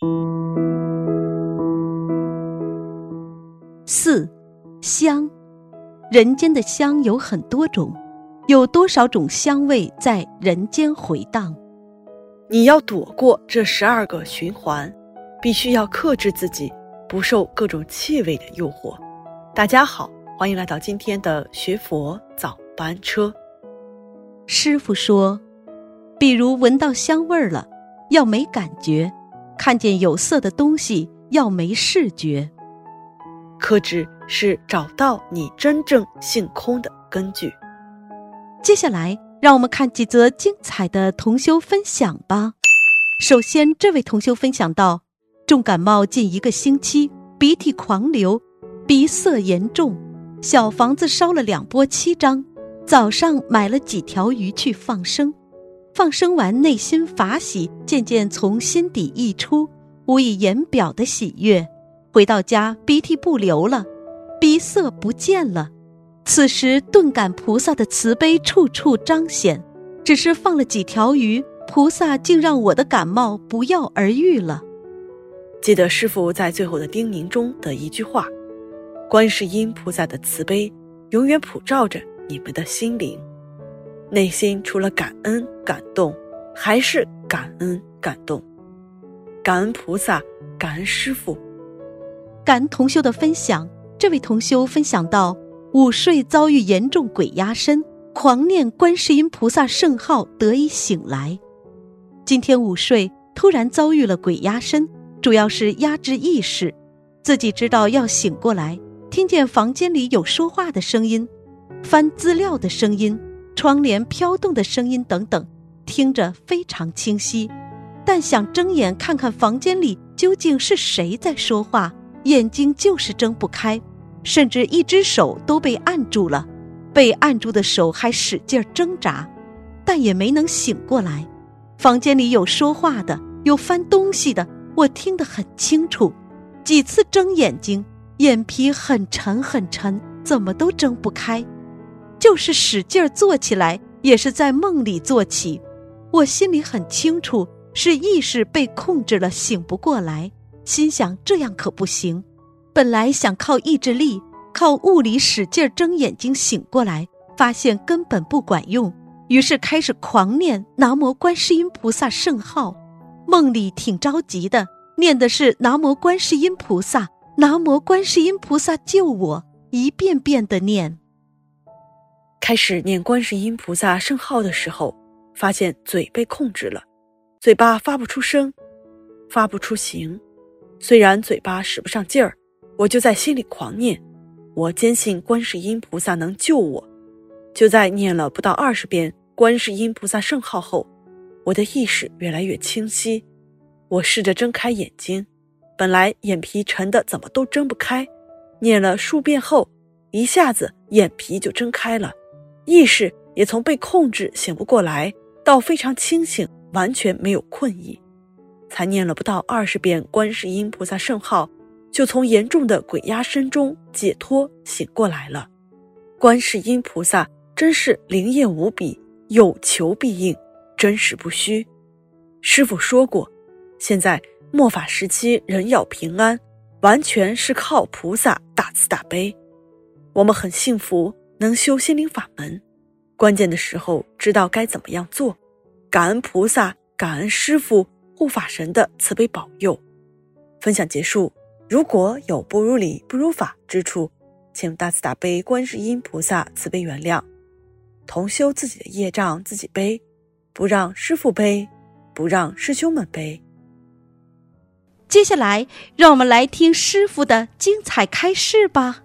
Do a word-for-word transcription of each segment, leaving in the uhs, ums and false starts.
四、香。人间的香有很多种，有多少种香味在人间回荡？ 你要躲过这十二个循环，必须要克制自己，不受各种气味的诱惑。大家好，欢迎来到今天的学佛早班车。 师父说，比如闻到香味了，要没感觉；看见有色的东西，要没视觉。 克制是找到你真正性空的根据。 接下来让我们看几则精彩的同修分享吧。首先，这位同修分享到，重感冒近一个星期，鼻涕狂流，鼻塞严重，小房子烧了两波七张，早上买了几条鱼去放生，放生完内心法喜渐渐从心底溢出，无以言表的喜悦。回到家，鼻涕不流了，鼻塞不见了。此时顿感菩萨的慈悲处处彰显，只是放了几条鱼，菩萨竟让我的感冒不药而愈了。 记得师父在最后的叮咛中的一句话，观世音菩萨的慈悲永远普照着你们的心灵，内心除了感恩感动，还是感恩感动。感恩菩萨，感恩师父。 感恩同修的分享。这位同修分享到，午睡遭遇严重鬼压身，狂念观世音菩萨圣号得以醒来。今天午睡突然遭遇了鬼压身，主要是压制意识，自己知道要醒过来，听见房间里有说话的声音，翻资料的声音，窗帘飘动的声音等等，听着非常清晰，但想睁眼看看房间里究竟是谁在说话，眼睛就是睁不开，甚至一只手都被按住了，被按住的手还使劲挣扎，但也没能醒过来。房间里有说话的，有翻东西的，我听得很清楚。几次睁眼睛，眼皮很沉很沉，怎么都睁不开，就是使劲坐起来，也是在梦里坐起。我心里很清楚，是意识被控制了，醒不过来。心想这样可不行，本来想靠意志力，靠物理使劲睁眼睛醒过来，发现根本不管用，于是开始狂念南无观世音菩萨圣号。梦里挺着急的，念的是南无观世音菩萨，南无观世音菩萨救我，一遍遍的念。 开始念观世音菩萨圣号的时候，发现嘴被控制了，嘴巴发不出声，发不出形。虽然嘴巴使不上劲儿，我就在心里狂念，我坚信观世音菩萨能救我。就在念了不到二十遍观世音菩萨圣号后，我的意识越来越清晰。我试着睁开眼睛，本来眼皮沉的怎么都睁不开，念了数遍后，一下子眼皮就睁开了，意识也从被控制醒不过来到非常清醒，完全没有困意。才念了不到二十遍观世音菩萨圣号，就从严重的鬼压身中解脱醒过来了。观世音菩萨真是灵验无比，有求必应，真实不虚。师父说过，现在末法时期人要平安，完全是靠菩萨大慈大悲。我们很幸福能修心灵法门，关键的时候知道该怎么样做。感恩菩萨，感恩师父护法神的慈悲保佑。分享结束，如果有不如理不如法之处，请大慈大悲观世音菩萨慈悲原谅。同修自己的业障自己背，不让师父背，不让师兄们背。 接下来让我们来听师父的精彩开示吧。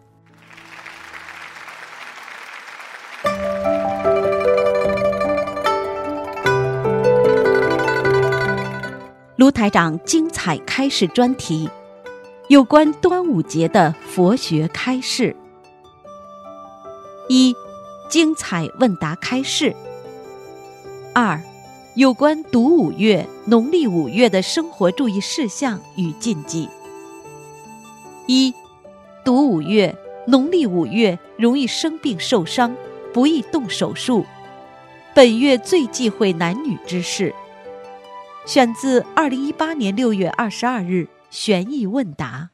卢台长精彩开示专题，有关端午节的佛学开示。一、精彩问答开示。二、有关读五月、农历五月的生活注意事项与禁忌。一、读五月、农历五月容易生病受伤，不宜动手术。本月最忌讳男女之事。 选自二零一八年六月二十二日悬疑问答。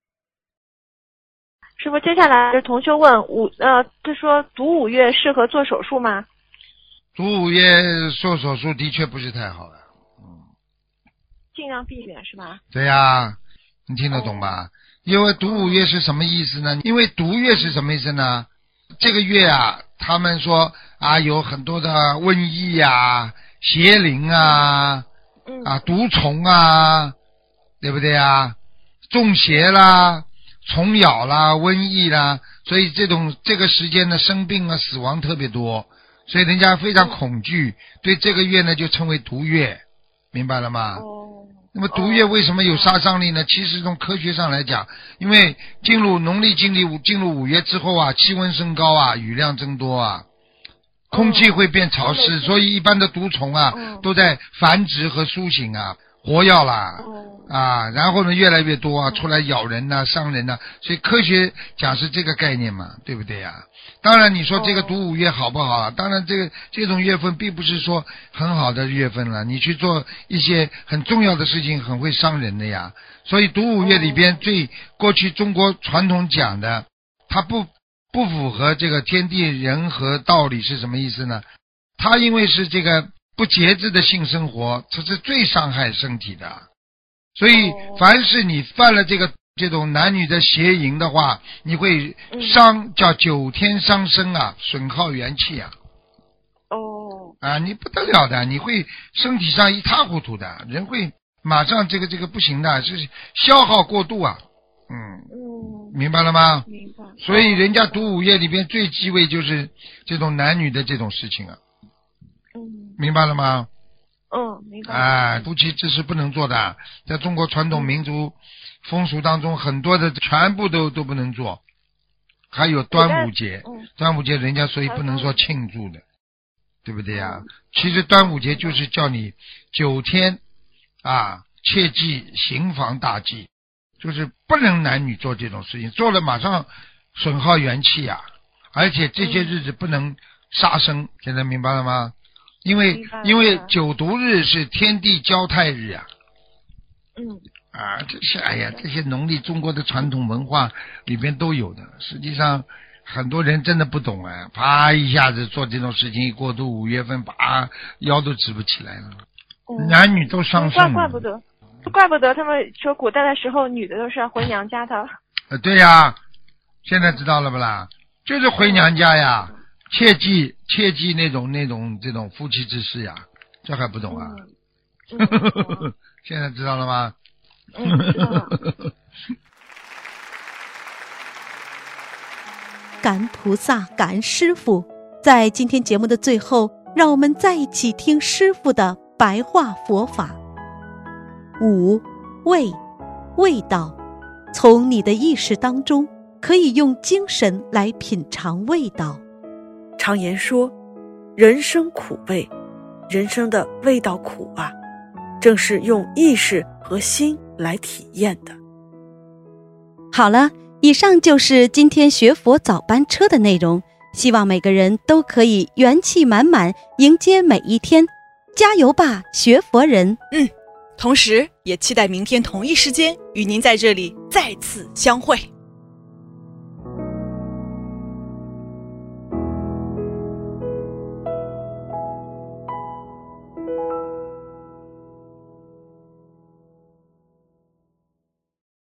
师傅，接下来是同修问五呃，他说读五月适合做手术吗？ 读五月做手术的确不是太好的，嗯， 尽量避免是吧？ 对呀，你听得懂吧？因为读五月是什么意思呢？因为读月是什么意思呢？这个月啊，他们说啊，有很多的瘟疫啊、邪灵啊、 嗯啊毒虫啊，对不对啊？中邪啦、虫咬啦、瘟疫啦，所以这种这个时间呢，生病啊、死亡特别多，所以人家非常恐惧，对这个月呢就称为毒月，明白了吗？ 哦。 那么毒月为什么有杀伤力呢？其实从科学上来讲，因为进入农历进入进入五月之后啊，气温升高啊，雨量增多啊，空气会变潮湿，所以一般的毒虫啊都在繁殖和苏醒啊，活跃啦啊，然后呢越来越多啊，出来咬人呐、伤人呐，所以科学讲是这个概念嘛，对不对呀？当然你说这个读五月好不好啊？当然这个这种月份并不是说很好的月份了，你去做一些很重要的事情很会伤人的呀。所以读五月里边最过去中国传统讲的，它不不符合这个天地人和道理是什么意思呢？它因为是这个不节制的性生活，这是最伤害身体的。所以凡是你犯了这个这种男女的邪淫的话，你会伤，叫九天伤身啊，损耗元气啊。 哦。 啊，你不得了的，你会身体上一塌糊涂的，人会马上这个这个不行的，是消耗过度啊。嗯。 嗯。 明白了吗？ 明白。 所以人家读五月里边最忌讳就是这种男女的这种事情啊。 嗯。 明白了吗？ 嗯，明白。 哎，夫妻之事不能做的，在中国传统民族风俗当中，很多的全部都都不能做。还有端午节， 嗯、 端午节人家所以不能说庆祝的，对不对呀？嗯、其实端午节就是叫你九天啊，切记行房大忌，就是不能男女做这种事情，做了马上损耗元气啊，而且这些日子不能杀生，嗯、现在明白了吗？因为因为九毒日是天地交泰日啊。 嗯。 啊，这些哎呀，这些农历中国的传统文化里边都有的。实际上很多人真的不懂啊，啪一下子做这种事情，一过渡五月份，啪腰都直不起来了。嗯、男女都伤肾。 怪怪不得，怪不得他们说古代的时候女的都是要回娘家的。 呃，对呀，现在知道了不啦？就是回娘家呀。切记切记那种那种这种夫妻之事呀，这还不懂啊？ 嗯嗯、 现在知道了吗？ 嗯，知道了。 感恩菩萨，感恩师父。在今天节目的最后，让我们再一起听师父的白话佛法。五味，味道，从你的意识当中，可以用精神来品尝味道。 常言说，人生苦味，人生的味道苦啊，正是用意识和心来体验的。 好了，以上就是今天学佛早班车的内容，希望每个人都可以元气满满迎接每一天，加油吧，学佛人！ 嗯，同时也期待明天同一时间与您在这里再次相会。